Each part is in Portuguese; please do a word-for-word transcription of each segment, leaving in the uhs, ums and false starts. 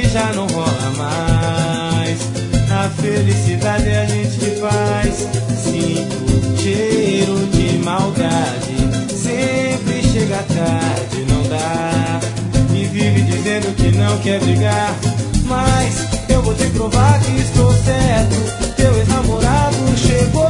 já não rola mais. A felicidade é a gente que faz. Sinto cheiro de maldade, sempre chega tarde, não dá. E vive dizendo que não quer brigar, mas eu vou te provar que estou certo. Teu ex-namorado chegou.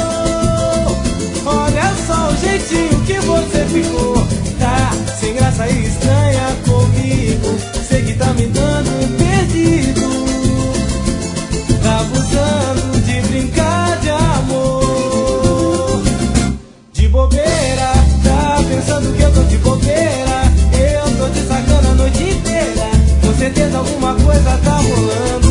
Olha só o jeitinho que você ficou. Tá sem graça e estranha comigo. Sei que tá me dando um perdido. Tá abusando de brincar de amor. De bobeira, tá pensando que eu tô de bobeira. Eu tô te sacando a noite inteira. Com certeza alguma coisa tá rolando.